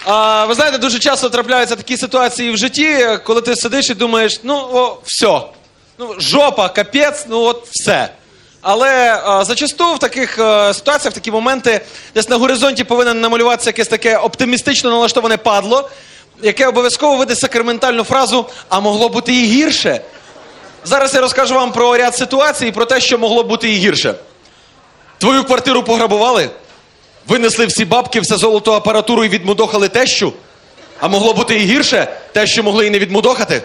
Ви знаєте, дуже часто трапляються такі ситуації в житті, коли ти сидиш і думаєш, все. Жопа, капець, все. Але зачасту в таких ситуаціях, в такі моменти, десь на горизонті повинен намалюватися якесь таке оптимістично налаштоване падло, яке обов'язково видає сакраментальну фразу «а могло бути і гірше». Зараз я розкажу вам про ряд ситуацій і про те, що могло бути і гірше. Твою квартиру пограбували, винесли всі бабки, все золото, апаратуру і відмудохали тещу. А могло бути і гірше, те, що могли і не відмудохати.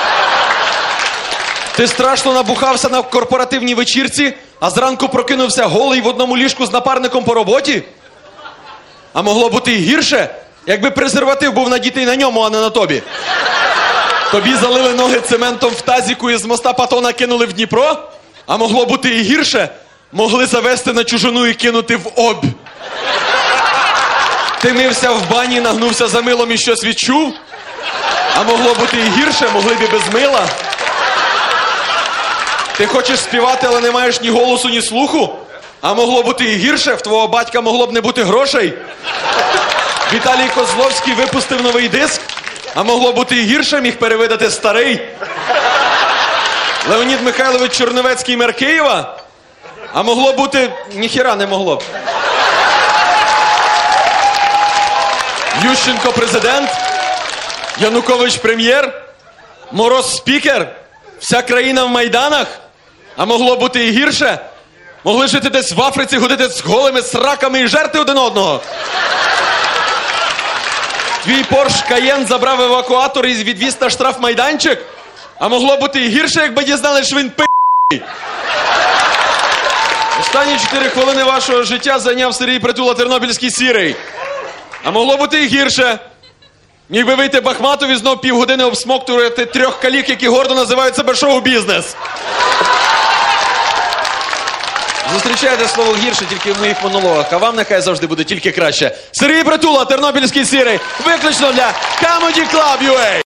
Ти страшно набухався на корпоративній вечірці, а зранку прокинувся голий в одному ліжку з напарником по роботі. А могло бути і гірше, якби презерватив був надітий на ньому, а не на тобі. Тобі залили ноги цементом в тазіку і з моста Патона кинули в Дніпро? А могло бути і гірше, могли завести на чужину і кинути в обь. Ти мився в бані, нагнувся за милом і щось відчув? А могло бути і гірше, могли б і без мила. Ти хочеш співати, але не маєш ні голосу, ні слуху? А могло бути і гірше, в твого батька могло б не бути грошей. Віталій Козловський випустив новий диск, а могло бути і гірше, міг перевидати старий. Леонід Михайлович Черновецький мер Києва, а могло бути... ніхіра не могло б. Ющенко президент, Янукович прем'єр, Мороз спікер, вся країна в майданах, а могло бути і гірше. Могли жити десь в Африці, ходити з голими сраками і жерти один одного. Твій Порш Каєн забрав евакуатор і відвіз на штрафмайданчик, а могло бути і гірше, якби дізнали, що він пи***й. Останні 4 хвилини вашого життя зайняв Сергій Притула, Тернопільський сірий. А могло бути і гірше. Міг би вийти Бахматов і знов півгодини обсмоктувати 3 калік, які гордо називають себе шоу-бізнес. Зустрічайте слово гірше тільки в моїх монологах, а вам нехай завжди буде тільки краще. Сергій Притула, Тернопільський сірий, виключно для Comedy Club UA.